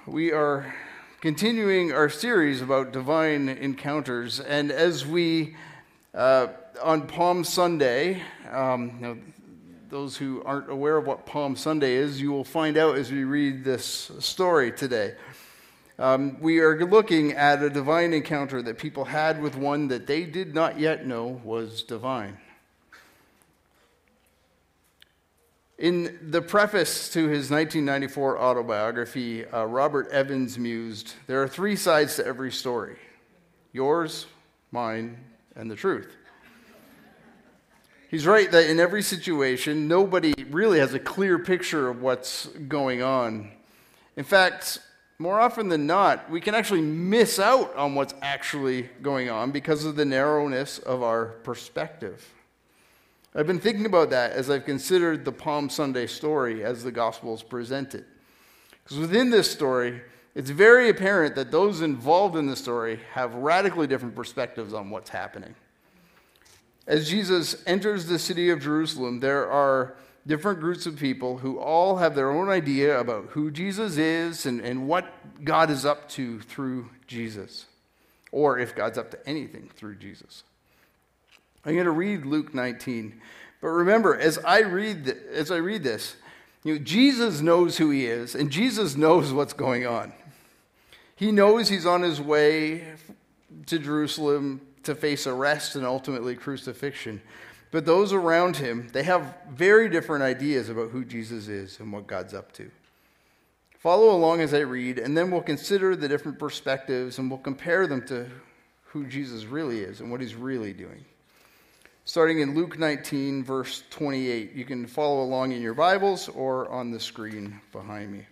We are continuing our series about divine encounters, and as we, on Palm Sunday, those who aren't aware of what Palm Sunday is, you will find out as we read this story today. We are looking at a divine encounter that people had with one that they did not yet know was divine. In the preface to his 1994 autobiography, Robert Evans mused, "There are three sides to every story: yours, mine, and the truth." He's right that in every situation, nobody really has a clear picture of what's going on. In fact, more often than not, we can actually miss out on what's actually going on because of the narrowness of our perspective. I've been thinking about that as I've considered the Palm Sunday story as the Gospels present it. Because within this story, it's very apparent that those involved in the story have radically different perspectives on what's happening. As Jesus enters the city of Jerusalem, there are different groups of people who all have their own idea about who Jesus is and what God is up to through Jesus, or if God's up to anything through Jesus. I'm going to read Luke 19, but remember, as I read this, Jesus knows who he is, and Jesus knows what's going on. He knows he's on his way to Jerusalem to face arrest and ultimately crucifixion. But those around him, they have very different ideas about who Jesus is and what God's up to. Follow along as I read, and then we'll consider the different perspectives, and we'll compare them to who Jesus really is and what he's really doing. Starting in Luke 19, verse 28. You can follow along in your Bibles or on the screen behind me.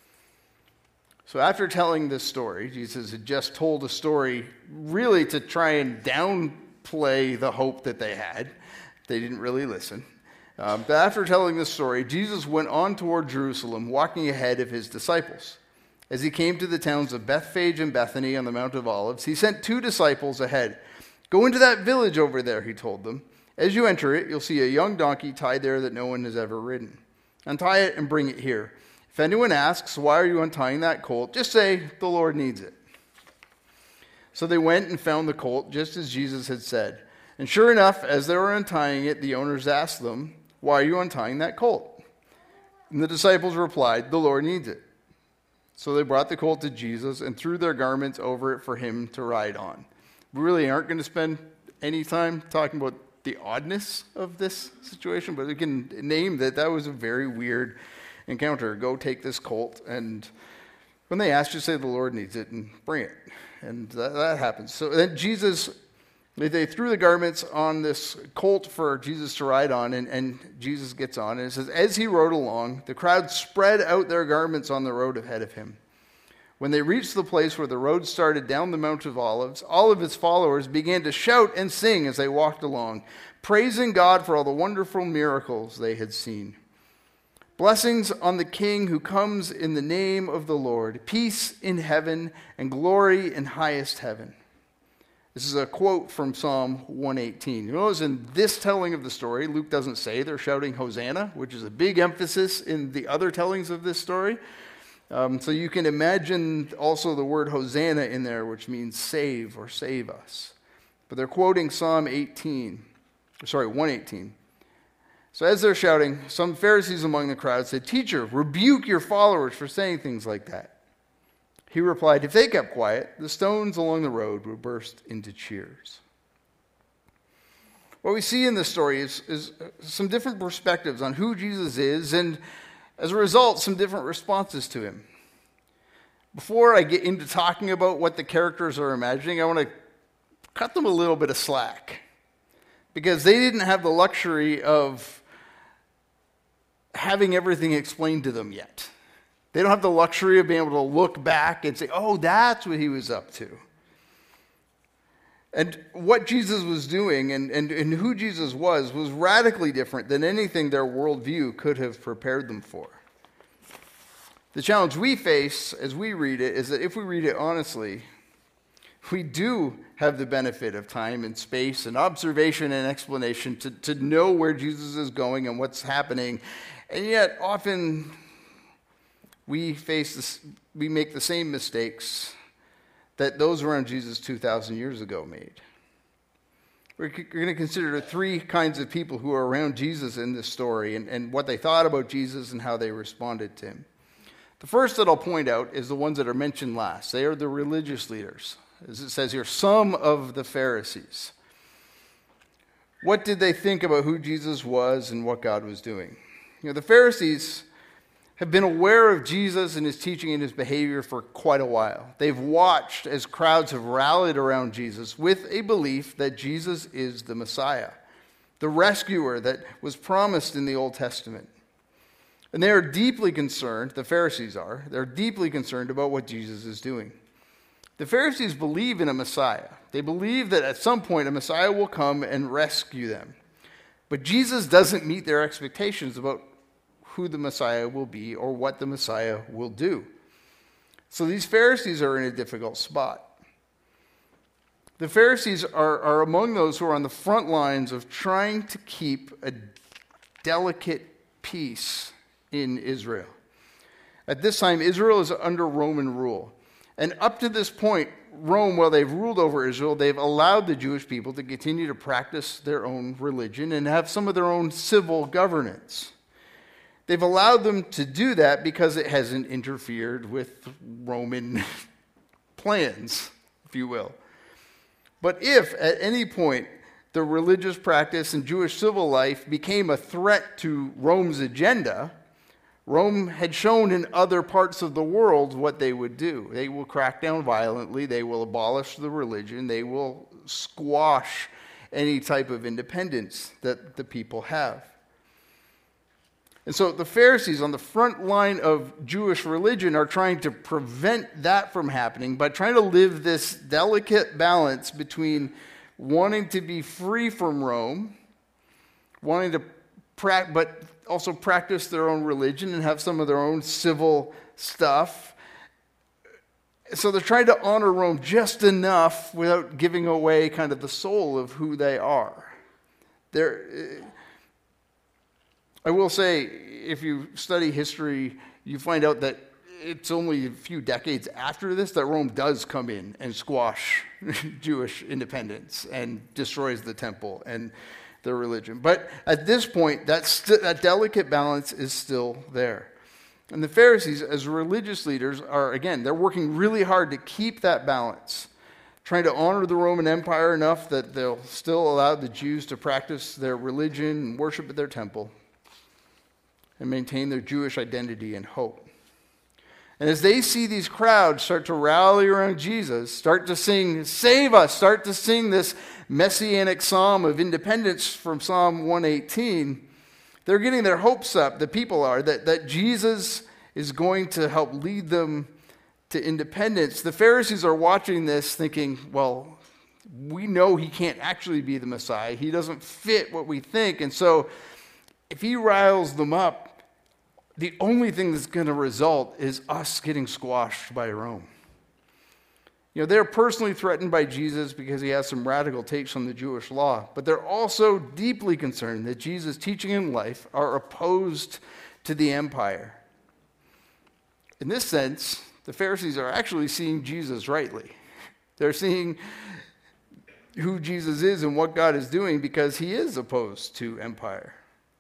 So after telling this story, Jesus had just told a story really to try and downplay the hope that they had. They didn't really listen. But after telling this story, Jesus went on toward Jerusalem, walking ahead of his disciples. As he came to the towns of Bethphage and Bethany on the Mount of Olives, he sent two disciples ahead. "Go into that village over there," he told them. "As you enter it, you'll see a young donkey tied there that no one has ever ridden. Untie it and bring it here. If anyone asks, 'Why are you untying that colt?' just say, 'The Lord needs it.'" So they went and found the colt, just as Jesus had said. And sure enough, as they were untying it, the owners asked them, "Why are you untying that colt?" And the disciples replied, "The Lord needs it." So they brought the colt to Jesus and threw their garments over it for him to ride on. We really aren't going to spend any time talking about the oddness of this situation, but we can name that was a very weird encounter. Go take this colt, and when they ask, just say, "The Lord needs it," and bring it. And that happens. So then they threw the garments on this colt for Jesus to ride on, and Jesus gets on. And it says, as he rode along, the crowd spread out their garments on the road ahead of him. When they reached the place where the road started down the Mount of Olives, all of his followers began to shout and sing as they walked along, praising God for all the wonderful miracles they had seen. "Blessings on the King who comes in the name of the Lord, peace in heaven and glory in highest heaven." This is a quote from Psalm 118. You notice in this telling of the story, Luke doesn't say they're shouting Hosanna, which is a big emphasis in the other tellings of this story. So you can imagine also the word Hosanna in there, which means save or save us. But they're quoting Psalm 118. So as they're shouting, some Pharisees among the crowd said, "Teacher, rebuke your followers for saying things like that." He replied, "If they kept quiet, the stones along the road would burst into cheers." What we see in this story is some different perspectives on who Jesus is, and as a result, some different responses to him. Before I get into talking about what the characters are imagining, I want to cut them a little bit of slack, because they didn't have the luxury of having everything explained to them yet. They don't have the luxury of being able to look back and say, "Oh, that's what he was up to." And what Jesus was doing and who Jesus was radically different than anything their worldview could have prepared them for. The challenge we face as we read it is that if we read it honestly, we do have the benefit of time and space and observation and explanation to know where Jesus is going and what's happening. And yet often we make the same mistakes that those around Jesus 2,000 years ago made. We're going to consider three kinds of people who are around Jesus in this story and what they thought about Jesus and how they responded to him. The first that I'll point out is the ones that are mentioned last. They are the religious leaders. As it says here, some of the Pharisees. What did they think about who Jesus was and what God was doing? The Pharisees have been aware of Jesus and his teaching and his behavior for quite a while. They've watched as crowds have rallied around Jesus with a belief that Jesus is the Messiah, the rescuer that was promised in the Old Testament. And they are deeply concerned, the Pharisees are, they're deeply concerned about what Jesus is doing. The Pharisees believe in a Messiah. They believe that at some point a Messiah will come and rescue them. But Jesus doesn't meet their expectations about who the Messiah will be or what the Messiah will do. So these Pharisees are in a difficult spot. The Pharisees are among those who are on the front lines of trying to keep a delicate peace in Israel. At this time, Israel is under Roman rule. And up to this point, Rome, while they've ruled over Israel, they've allowed the Jewish people to continue to practice their own religion and have some of their own civil governance. They've allowed them to do that because it hasn't interfered with Roman plans, if you will. But if at any point the religious practice and Jewish civil life became a threat to Rome's agenda, Rome had shown in other parts of the world what they would do. They will crack down violently. They will abolish the religion. They will squash any type of independence that the people have. And so the Pharisees on the front line of Jewish religion are trying to prevent that from happening by trying to live this delicate balance between wanting to be free from Rome, wanting to but also practice their own religion and have some of their own civil stuff. So they're trying to honor Rome just enough without giving away kind of the soul of who they are. I will say, if you study history, you find out that it's only a few decades after this that Rome does come in and squash Jewish independence and destroys the temple and their religion. But at this point, that delicate balance is still there. And the Pharisees, as religious leaders, they're working really hard to keep that balance, trying to honor the Roman Empire enough that they'll still allow the Jews to practice their religion and worship at their temple and maintain their Jewish identity and hope. And as they see these crowds start to rally around Jesus, start to sing, "Save us," start to sing this messianic psalm of independence from Psalm 118, they're getting their hopes up, the people are, that Jesus is going to help lead them to independence. The Pharisees are watching this thinking, well, we know he can't actually be the Messiah. He doesn't fit what we think. And so if he riles them up, the only thing that's going to result is us getting squashed by Rome. They're personally threatened by Jesus because he has some radical takes on the Jewish law, but they're also deeply concerned that Jesus' teaching and life are opposed to the empire. In this sense, the Pharisees are actually seeing Jesus rightly. They're seeing who Jesus is and what God is doing because he is opposed to empire.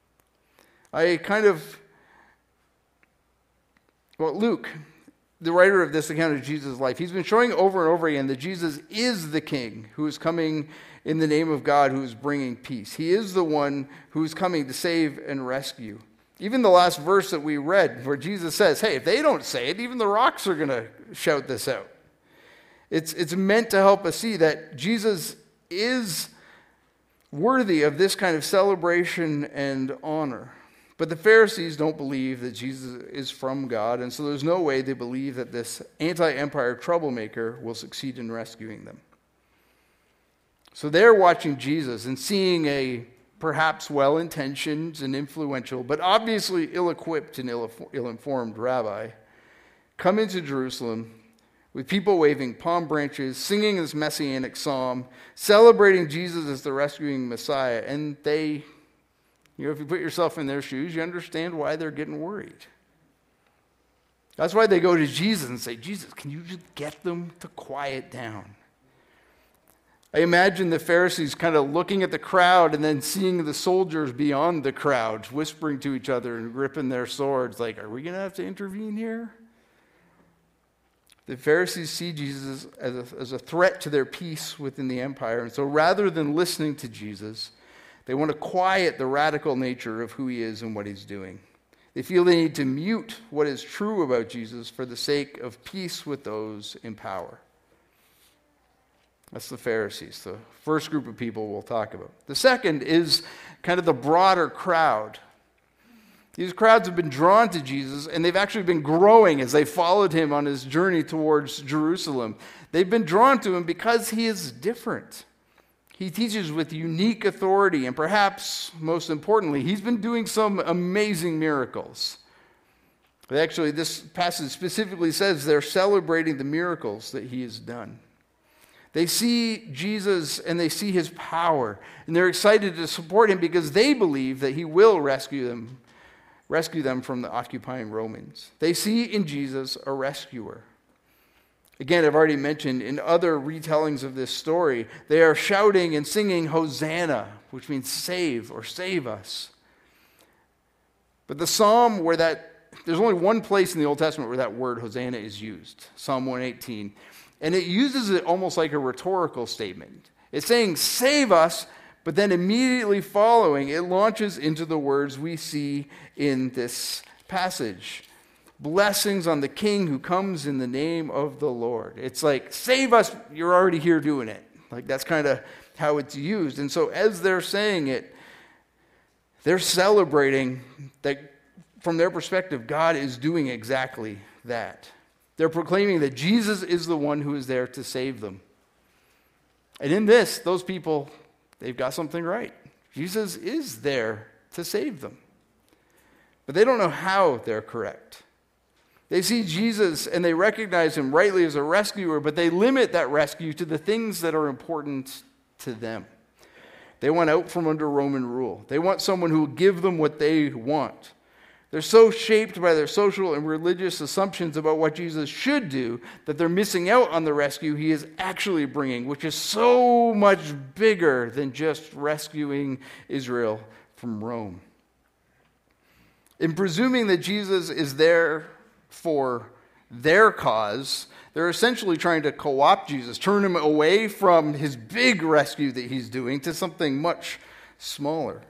Luke, the writer of this account of Jesus' life, he's been showing over and over again that Jesus is the king who is coming in the name of God, who is bringing peace. He is the one who is coming to save and rescue. Even the last verse that we read where Jesus says, hey, if they don't say it, even the rocks are going to shout this out. It's meant to help us see that Jesus is worthy of this kind of celebration and honor. But the Pharisees don't believe that Jesus is from God, and so there's no way they believe that this anti-empire troublemaker will succeed in rescuing them. So they're watching Jesus and seeing a perhaps well-intentioned and influential, but obviously ill-equipped and ill-informed rabbi come into Jerusalem with people waving palm branches, singing this messianic psalm, celebrating Jesus as the rescuing Messiah, and they... if you put yourself in their shoes, you understand why they're getting worried. That's why they go to Jesus and say, Jesus, can you just get them to quiet down? I imagine the Pharisees kind of looking at the crowd and then seeing the soldiers beyond the crowd, whispering to each other and gripping their swords, like, are we going to have to intervene here? The Pharisees see Jesus as a threat to their peace within the empire. And so rather than listening to Jesus, they want to quiet the radical nature of who he is and what he's doing. They feel they need to mute what is true about Jesus for the sake of peace with those in power. That's the Pharisees, the first group of people we'll talk about. The second is kind of the broader crowd. These crowds have been drawn to Jesus, and they've actually been growing as they followed him on his journey towards Jerusalem. They've been drawn to him because he is different. He teaches with unique authority, and perhaps most importantly, he's been doing some amazing miracles. Actually, this passage specifically says they're celebrating the miracles that he has done. They see Jesus and they see his power, and they're excited to support him because they believe that he will rescue them from the occupying Romans. They see in Jesus a rescuer. Again, I've already mentioned in other retellings of this story, they are shouting and singing Hosanna, which means save or save us. But the psalm there's only one place in the Old Testament where that word Hosanna is used, Psalm 118. And it uses it almost like a rhetorical statement. It's saying, save us, but then immediately following, it launches into the words we see in this passage. Blessings on the King who comes in the name of the Lord. It's like, save us, you're already here doing it. Like, that's kind of how it's used. And so as they're saying it, they're celebrating that from their perspective, God is doing exactly that. They're proclaiming that Jesus is the one who is there to save them. And in this, those people, they've got something right. Jesus is there to save them. But they don't know how they're correct. They see Jesus and they recognize him rightly as a rescuer, but they limit that rescue to the things that are important to them. They want out from under Roman rule. They want someone who will give them what they want. They're so shaped by their social and religious assumptions about what Jesus should do that they're missing out on the rescue he is actually bringing, which is so much bigger than just rescuing Israel from Rome. In presuming that Jesus is there for their cause, they're essentially trying to co-opt Jesus, turn him away from his big rescue that he's doing to something much smaller.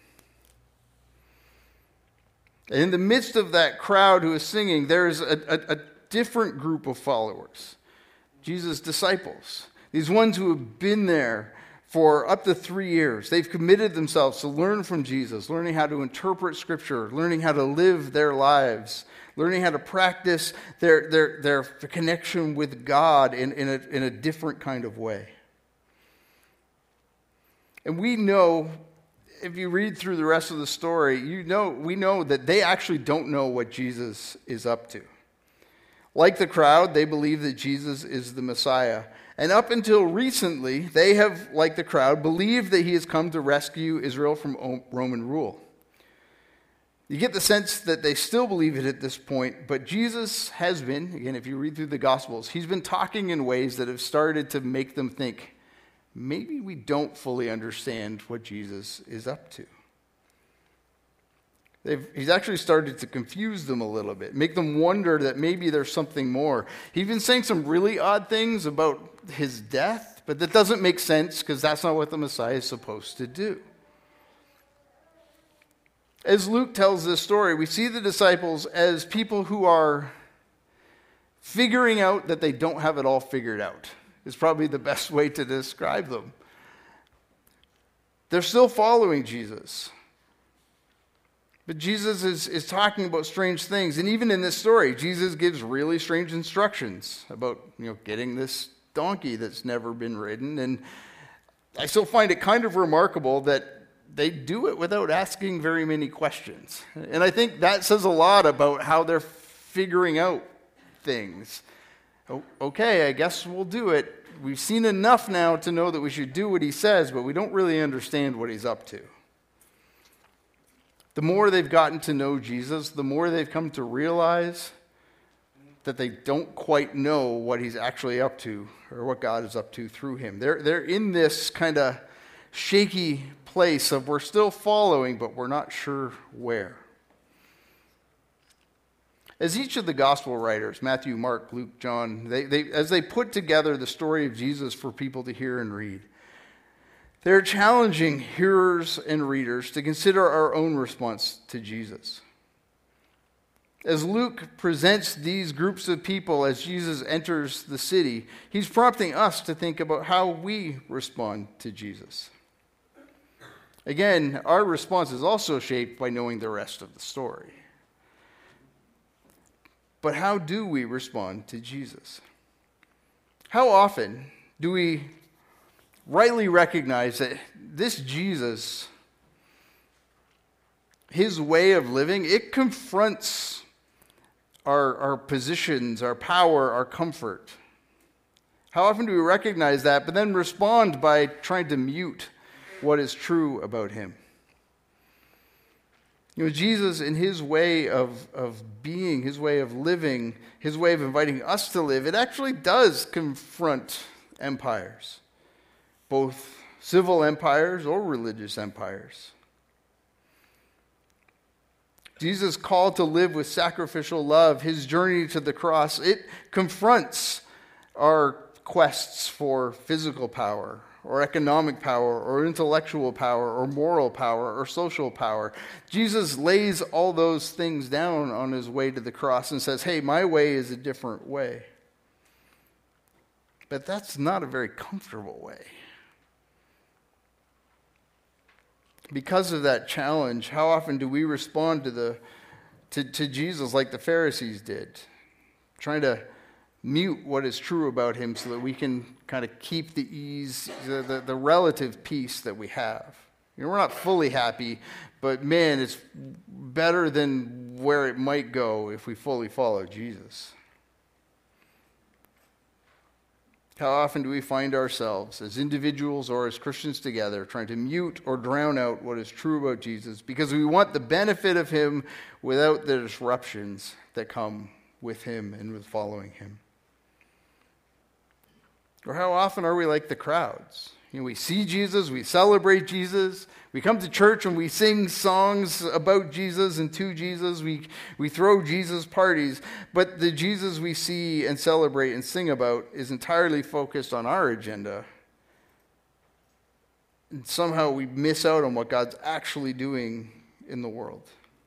And in the midst of that crowd who is singing, there's a different group of followers, Jesus' disciples, these ones who have been there for up to 3 years. They've committed themselves to learn from Jesus, learning how to interpret Scripture, learning how to live their lives, learning how to practice their connection with God in a different kind of way. And we know, if you read through the rest of the story, we know that they actually don't know what Jesus is up to. Like the crowd, they believe that Jesus is the Messiah. And up until recently, they have, like the crowd, believed that he has come to rescue Israel from Roman rule. You get the sense that they still believe it at this point, but Jesus has been, again, if you read through the Gospels, he's been talking in ways that have started to make them think, maybe we don't fully understand what Jesus is up to. He's actually started to confuse them a little bit, make them wonder that maybe there's something more. He's been saying some really odd things about his death, but that doesn't make sense because that's not what the Messiah is supposed to do. As Luke tells this story, we see the disciples as people who are figuring out that they don't have it all figured out. Is probably the best way to describe them. They're still following Jesus. But Jesus is talking about strange things. And even in this story, Jesus gives really strange instructions about, getting this donkey that's never been ridden. And I still find it kind of remarkable that they do it without asking very many questions. And I think that says a lot about how they're figuring out things. Okay, I guess we'll do it. We've seen enough now to know that we should do what he says, but we don't really understand what he's up to. The more they've gotten to know Jesus, the more they've come to realize that they don't quite know what he's actually up to or what God is up to through him. They're in this kind of shaky place of we're still following, but we're not sure where. As each of the gospel writers, Matthew, Mark, Luke, John, as they put together the story of Jesus for people to hear and read, they're challenging hearers and readers to consider our own response to Jesus. As Luke presents these groups of people as Jesus enters the city, he's prompting us to think about how we respond to Jesus. Again, our response is also shaped by knowing the rest of the story. But how do we respond to Jesus? How often do we rightly recognize that this Jesus, his way of living, it confronts our positions, our power, our comfort? How often do we recognize that, but then respond by trying to mute what is true about him? Jesus, in his way of being, his way of living, his way of inviting us to live, it actually does confront empires, both civil empires or religious empires. Jesus' call to live with sacrificial love, his journey to the cross, it confronts our quests for physical power, or economic power, or intellectual power, or moral power, or social power. Jesus lays all those things down on his way to the cross and says, hey, my way is a different way. But that's not a very comfortable way. Because of that challenge, how often do we respond to Jesus like the Pharisees did, trying to mute what is true about him so that we can kind of keep the ease, the relative peace that we have? We're not fully happy, but man, it's better than where it might go if we fully follow Jesus. How often do we find ourselves as individuals or as Christians together trying to mute or drown out what is true about Jesus because we want the benefit of him without the disruptions that come with him and with following him? Or how often are we like the crowds? We see Jesus, we celebrate Jesus, we come to church and we sing songs about Jesus and to Jesus, we throw Jesus parties, but the Jesus we see and celebrate and sing about is entirely focused on our agenda. And somehow we miss out on what God's actually doing in the world.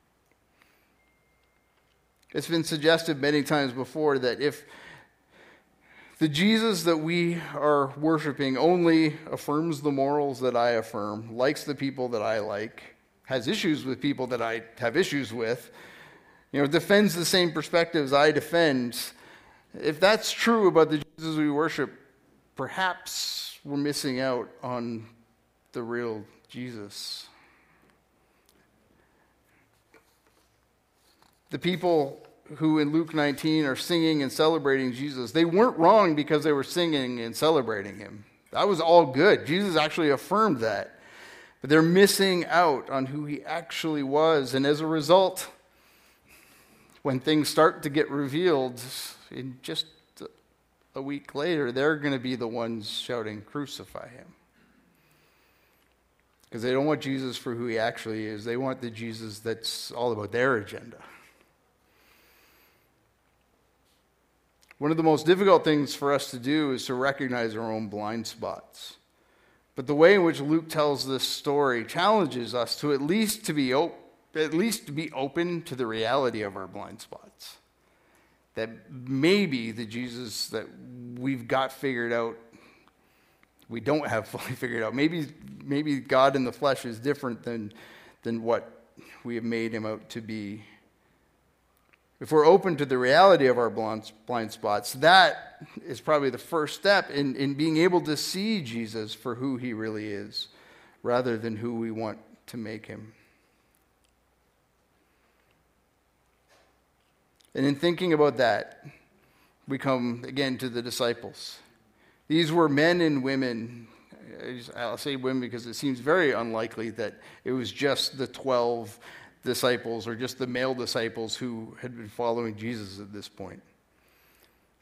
It's been suggested many times before that if the Jesus that we are worshiping only affirms the morals that I affirm, likes the people that I like, has issues with people that I have issues with, defends the same perspectives I defend. If that's true about the Jesus we worship, perhaps we're missing out on the real Jesus. The people who in Luke 19 are singing and celebrating Jesus, they weren't wrong because they were singing and celebrating him. That was all good. Jesus actually affirmed that. But they're missing out on who he actually was. And as a result, when things start to get revealed, in just a week later, they're going to be the ones shouting, "Crucify him." Because they don't want Jesus for who he actually is. They want the Jesus that's all about their agenda. One of the most difficult things for us to do is to recognize our own blind spots. But the way in which Luke tells this story challenges us to at least be open to the reality of our blind spots. That maybe the Jesus that we've got figured out, we don't have fully figured out. Maybe God in the flesh is different than what we have made him out to be. If we're open to the reality of our blind spots, that is probably the first step in being able to see Jesus for who he really is, rather than who we want to make him. And in thinking about that, we come again to the disciples. These were men and women. I'll say women because it seems very unlikely that it was just the 12 disciples or just the male disciples who had been following Jesus at this point.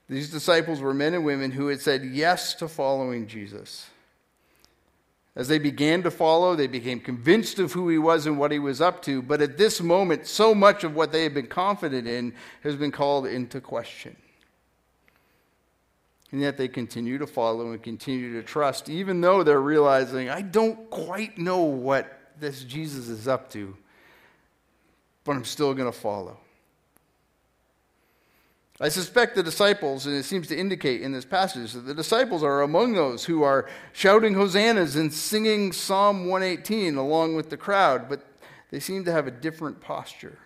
These disciples were men and women who had said yes to following Jesus. As they began to follow, they became convinced of who he was and what he was up to. But at this moment, so much of what they had been confident in has been called into question. And yet they continue to follow and continue to trust, even though they're realizing, I don't quite know what this Jesus is up to, but I'm still going to follow. I suspect the disciples, and it seems to indicate in this passage, that the disciples are among those who are shouting hosannas and singing Psalm 118 along with the crowd, but they seem to have a different posture.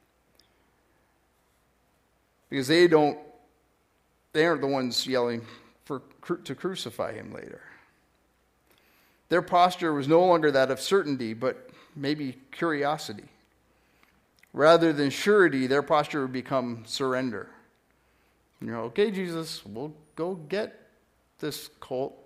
Because they aren't the ones yelling to crucify him later. Their posture was no longer that of certainty, but maybe curiosity. Rather than surety, their posture would become surrender. Okay, Jesus, we'll go get this colt.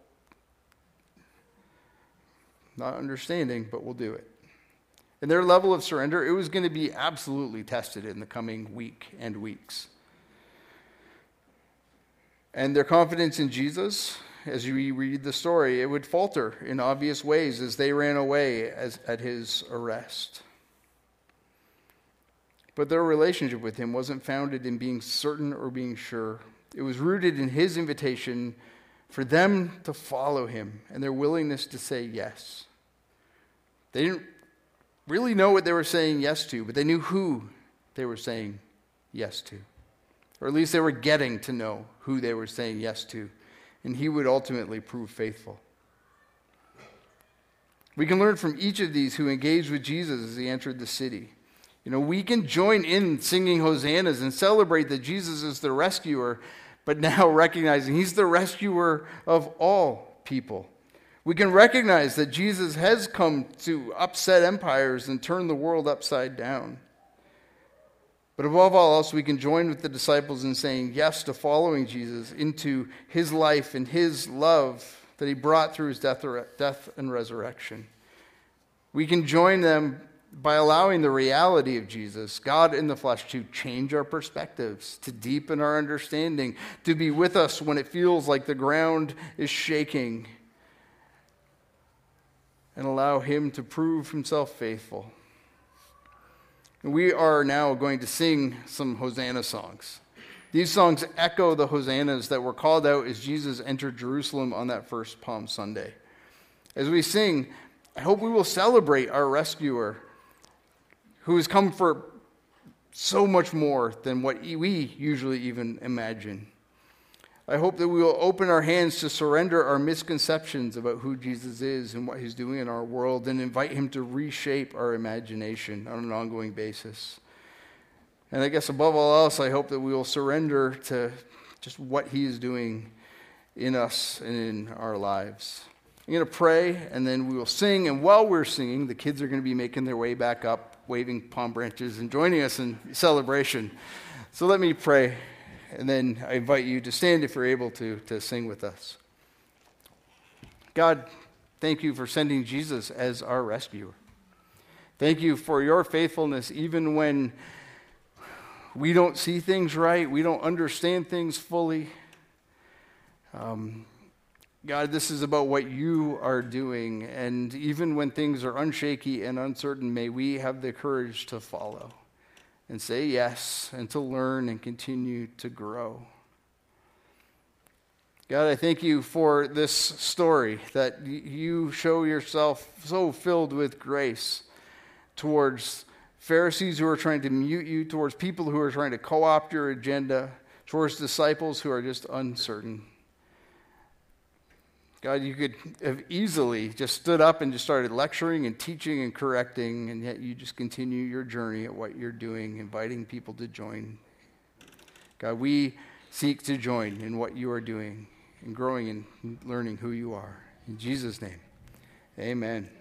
Not understanding, but we'll do it. And their level of surrender, it was going to be absolutely tested in the coming week and weeks. And their confidence in Jesus, as we read the story, it would falter in obvious ways as they ran away at his arrest. But their relationship with him wasn't founded in being certain or being sure. It was rooted in his invitation for them to follow him and their willingness to say yes. They didn't really know what they were saying yes to, but they knew who they were saying yes to. Or at least they were getting to know who they were saying yes to. And he would ultimately prove faithful. We can learn from each of these who engaged with Jesus as he entered the city. We can join in singing hosannas and celebrate that Jesus is the rescuer, but now recognizing he's the rescuer of all people. We can recognize that Jesus has come to upset empires and turn the world upside down. But above all else, we can join with the disciples in saying yes to following Jesus into his life and his love that he brought through his death and resurrection. We can join them by allowing the reality of Jesus, God in the flesh, to change our perspectives, to deepen our understanding, to be with us when it feels like the ground is shaking, and allow him to prove himself faithful. We are now going to sing some Hosanna songs. These songs echo the hosannas that were called out as Jesus entered Jerusalem on that first Palm Sunday. As we sing, I hope we will celebrate our rescuer, who has come for so much more than what we usually even imagine. I hope that we will open our hands to surrender our misconceptions about who Jesus is and what he's doing in our world, and invite him to reshape our imagination on an ongoing basis. And I guess above all else, I hope that we will surrender to just what he is doing in us and in our lives. I'm going to pray, and then we will sing. And while we're singing, the kids are going to be making their way back up, waving palm branches and joining us in celebration. So let me pray, and then I invite you to stand if you're able to sing with us. God, thank you for sending Jesus as our rescuer. Thank you for your faithfulness, even when we don't see things right, we don't understand things fully. God, this is about what you are doing, and even when things are unshaky and uncertain, may we have the courage to follow and say yes and to learn and continue to grow. God, I thank you for this story, that you show yourself so filled with grace towards Pharisees who are trying to mute you, towards people who are trying to co-opt your agenda, towards disciples who are just uncertain. God, you could have easily just stood up and just started lecturing and teaching and correcting, and yet you just continue your journey at what you're doing, inviting people to join. God, we seek to join in what you are doing and growing and learning who you are. In Jesus' name, amen.